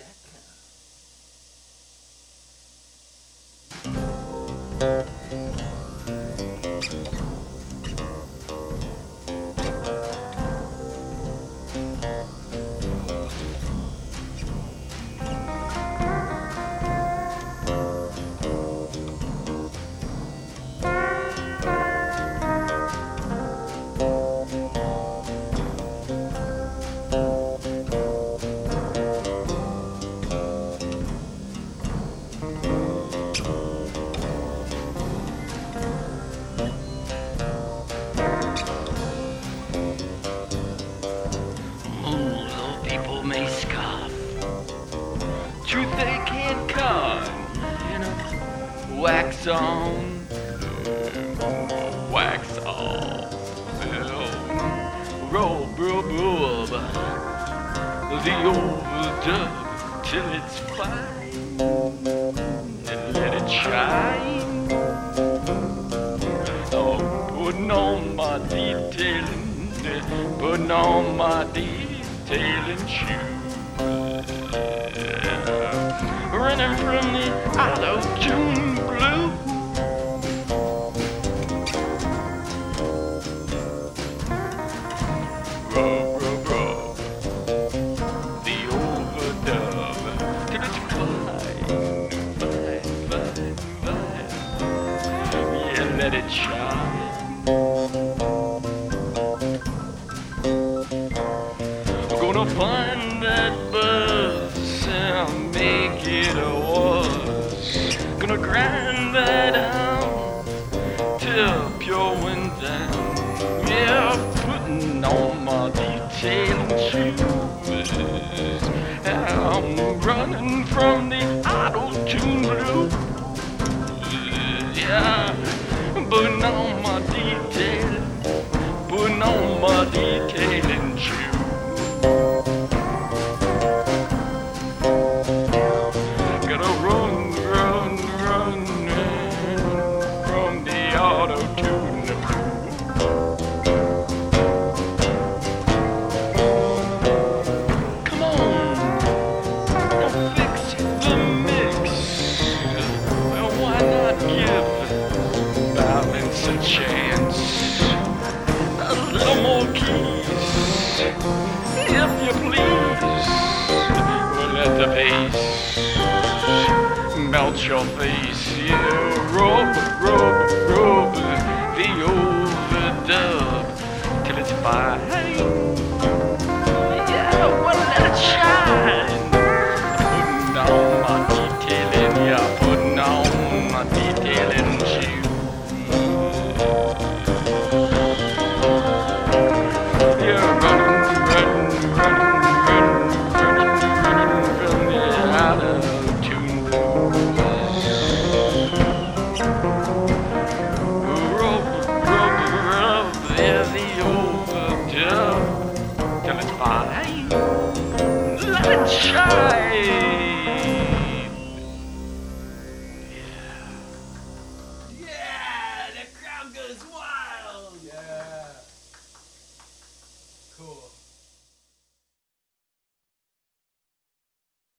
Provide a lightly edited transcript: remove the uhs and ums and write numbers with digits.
People may scoff, truth they can't con, wax on, wax off, rub, the overdub till it's fine, and let it shine. Oh, putting on my detailing, putting on my detailing shoes, running from the auto-tune blue. Rub, the overdub till it's fine. Yeah, let it shine. Gonna find that buzz and make it a was. Gonna grind that out till pure wind down. Yeah, putting on my detailing shoes. I'm running from the auto-tune blues. Yeah, putting on my detailing, putting on my detailing shoes. Gotta run from the auto-tune blue. Come on, now fix the mix. Well, why not give balance a chance?